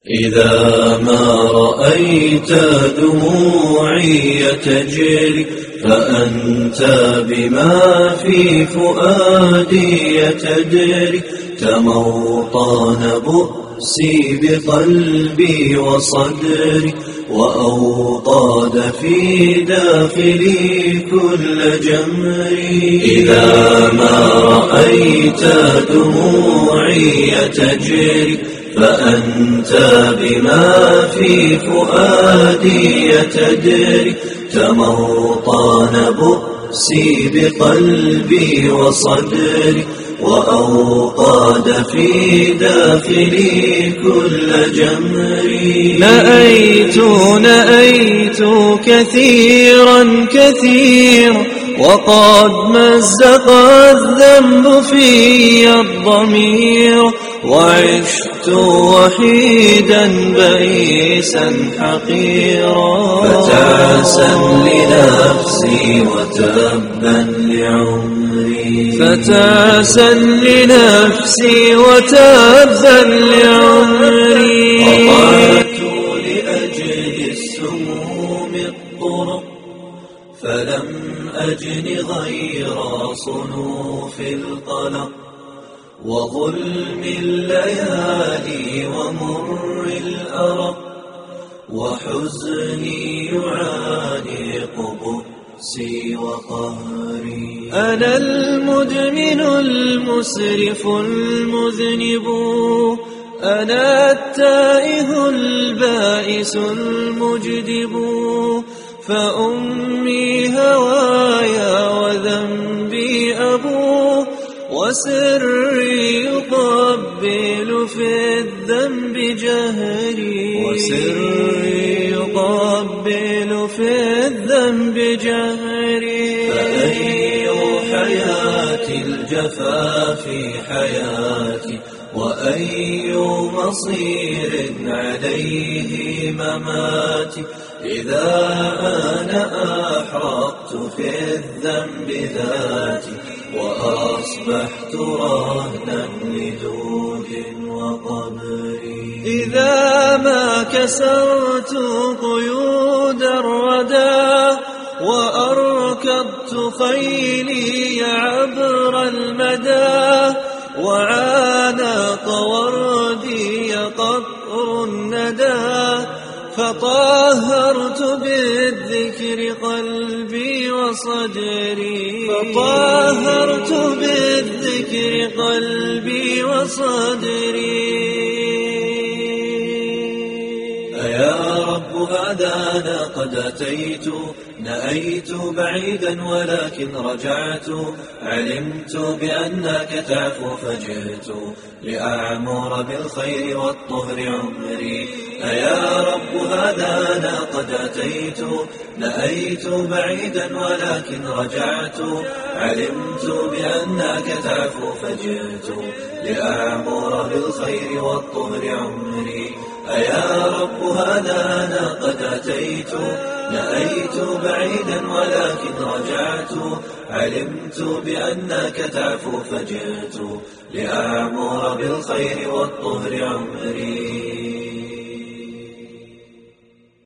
إذا ما رأيت دموعي تجري فأنت بما في فؤادي تدري. تموطن بؤسي بقلبي وصدري وأوقاد في داخلي كل جمري. إذا ما رأيت دموعي تجري فأنت بما في فؤادي تدري. تموطن بؤسي بقلبي وصدري وأوقاد في داخلي كل جمري. نأيت كثيرا وقد مزق الذنب في الضمير. وعشت وحيدا بئيسا حقيرا. فتعسا لنفسي وتبا لعمري. فتعسا لنفسي وتبا لعمري. قطعت لأجل السموم الطرق فلم أجن غير صنوف القلق وظلم الليالي ومر الأرق وحزني يعانق بؤسي وقهري. أنا المدمن المسرف المذنب أنا التائه البائس المجدب. فأمي هوايا وذنبي أبوه وسري يقبل في الذنب جهري. وسري يقبل في الذنب جهري. فأي حياة الجفاف حياتي وأي مصير عليه مماتي. إذا أنا أحرقت في الذنب ذاتي وأصبحت رهنا لدود وقبري. إذا ما كسرت قيود الردى وأركبت خيلي عبر المدى وعانق وردي قطر الندى. فطهرت بالذكر قلبي وصدري. فطهرت بالذكر قلبي وصدري. يا رب هدانا قد أتيت نأيت بعيدا ولكن رجعت. علمت بأنك تعفو فجئت لأعمر بالخير والطهر عمري. يا رب هدانا قد أتيت نأيت بعيدا ولكن رجعت. علمت بأنك تعفو فجئت لأعمر بالخير والطهر عمري. يا رب هدانا قد أتيت نأيت بعيدا ولكن رجعت. علمت بأنك تعفو فجئت لأعمر بالخير والطهر عمري.